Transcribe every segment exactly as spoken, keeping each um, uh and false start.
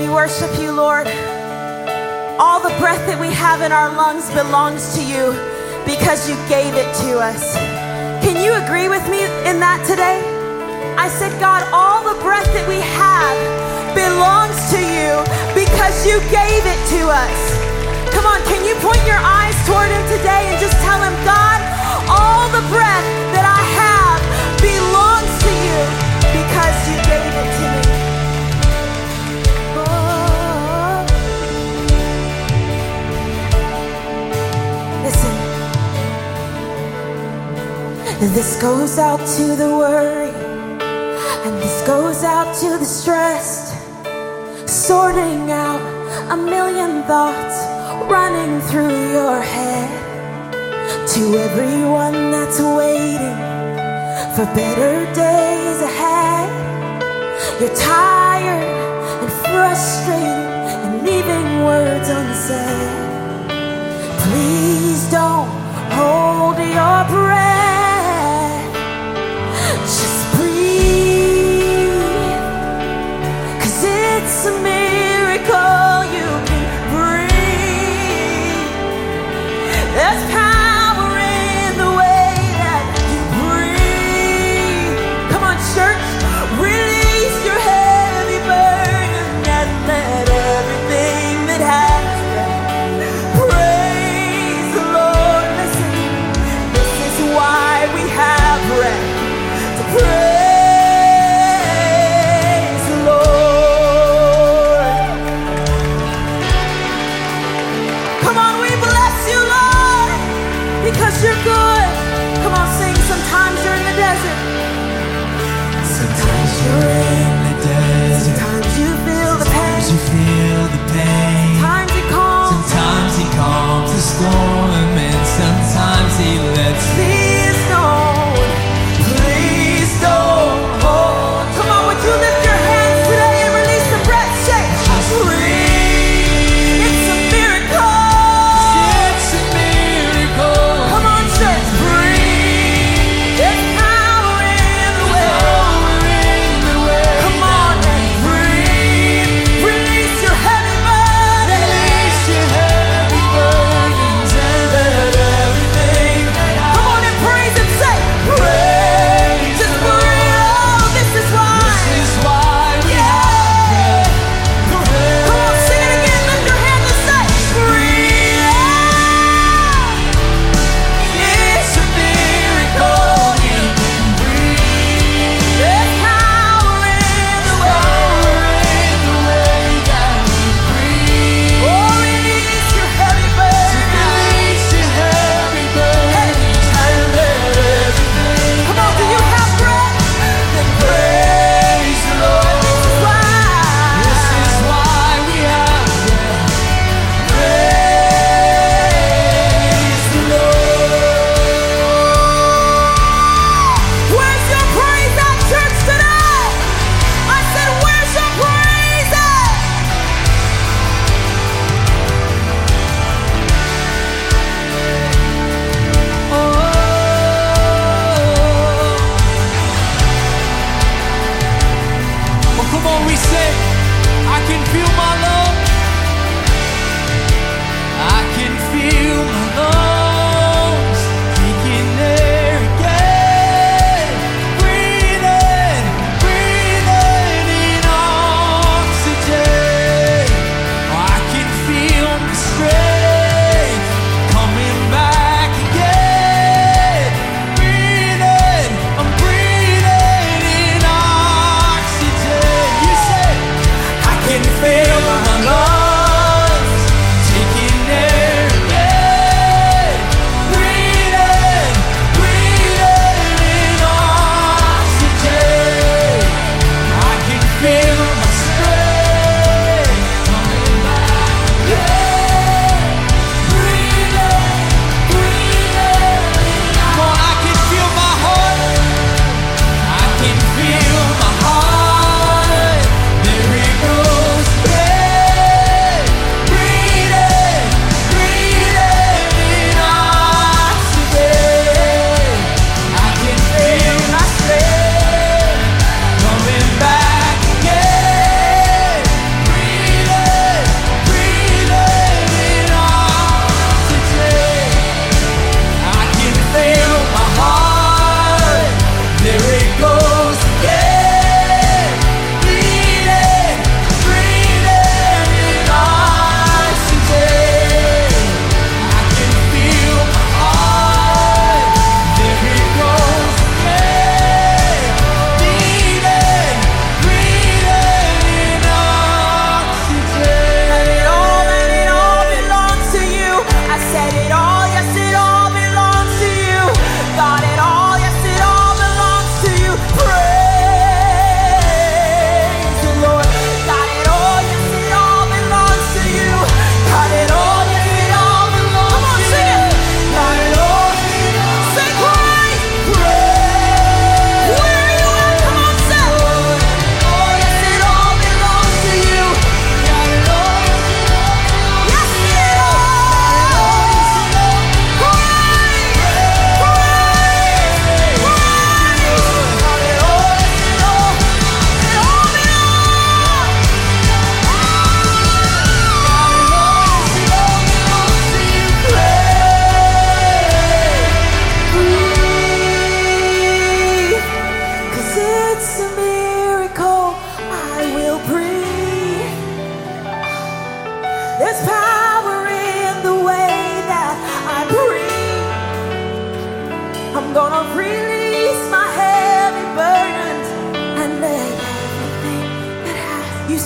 We worship you, Lord. All the breath that we have in our lungs belongs to you because you gave it to us. Can you agree with me in that today? I said, God, all the breath that we have belongs to you because you gave it to us. Come on, can you point your eyes toward him today and just tell him, God, all the breath that I have belongs to you because you gave it to me. Oh. Listen. This goes out to the worry, and this goes out to the stressed, sorting out a million thoughts running through your head. To everyone that's waiting for better days ahead, you're tired and frustrated and leaving words unsaid. Please don't hold your breath, just breathe, 'cause it's a miracle you can breathe. There's power in the way that you breathe. Come on, church, release your heavy burden and let everything that has breath praise the Lord. Listen, this is why we have breath, to praise the Lord. Come on, we bless you, Lord.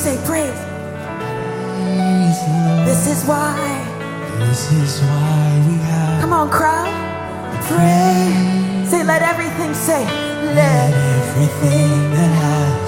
say praise. Praise the Lord. This is why. This is why we have. Come on, crowd. Praise. Say, let everything say, let everything that has